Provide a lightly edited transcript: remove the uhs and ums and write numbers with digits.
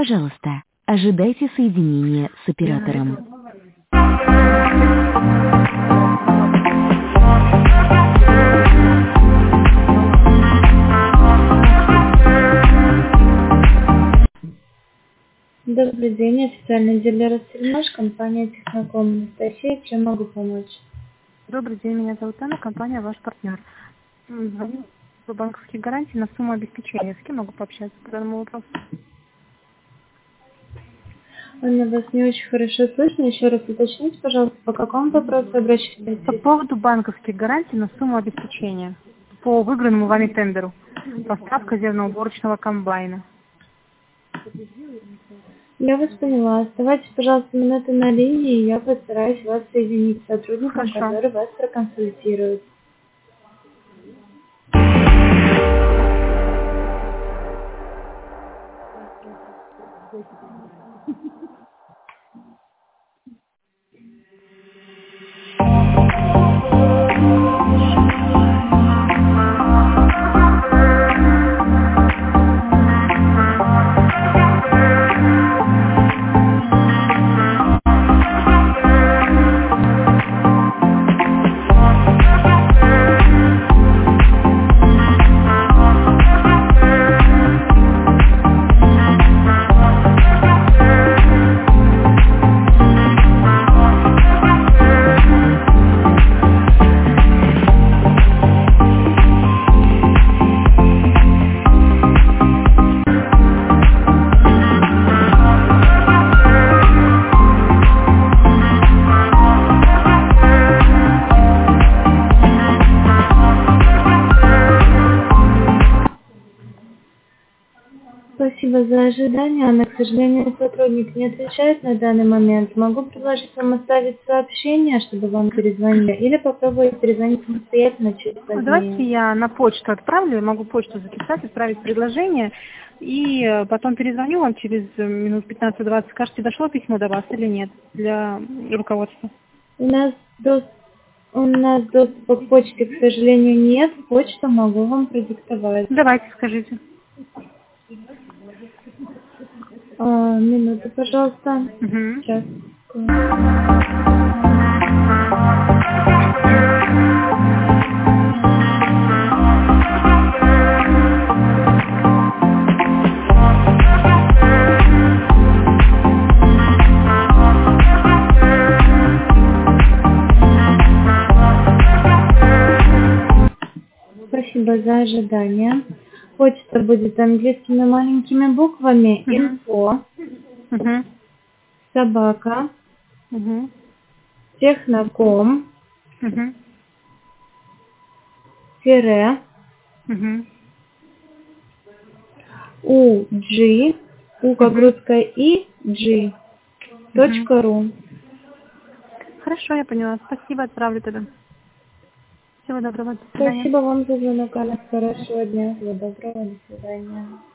Пожалуйста, ожидайте соединения с оператором. Добрый день, официальный дилер Ростельмаш, компания Техноком. Анастасия, чем могу помочь? Добрый день, меня зовут Анна, компания «Ваш партнер». Звоню по банковских гарантий на сумму обеспечения. С кем могу пообщаться по данному вопросу? Анна, вас не очень хорошо слышно. Еще раз уточните, пожалуйста, по какому вопросу обращаетесь? По поводу банковских гарантий на сумму обеспечения по выигранному вами тендеру. Поставка зерноуборочного комбайна. Я вас поняла. Оставайтесь, пожалуйста, минуты на линии, и я постараюсь вас соединить с сотрудником, Хорошо. который вас проконсультирует. Спасибо за ожидание, Анна. К сожалению, сотрудник не отвечает на данный момент. Могу предложить вам оставить сообщение, чтобы вам перезвонили, или попробовать перезвонить самостоятельно чуть позднее. Давайте я на почту отправлю, я могу почту записать, отправить предложение, и потом перезвоню вам через минут 15-20. Скажете, дошло письмо до вас или нет для руководства? У нас доступа к почте, к сожалению, нет. Почту могу вам продиктовать. Давайте, скажите. Минуту, пожалуйста. Угу. Сейчас. Спасибо за ожидание. Почта будет английскими маленькими буквами. Info, собака, техноком, тире, UG, У как русская И, G, .ру. Хорошо, я поняла. Спасибо, отправлю тогда. Всего доброго, до свидания. Спасибо вам за звонок, Анна. Хорошего дня. Всего доброго, до свидания.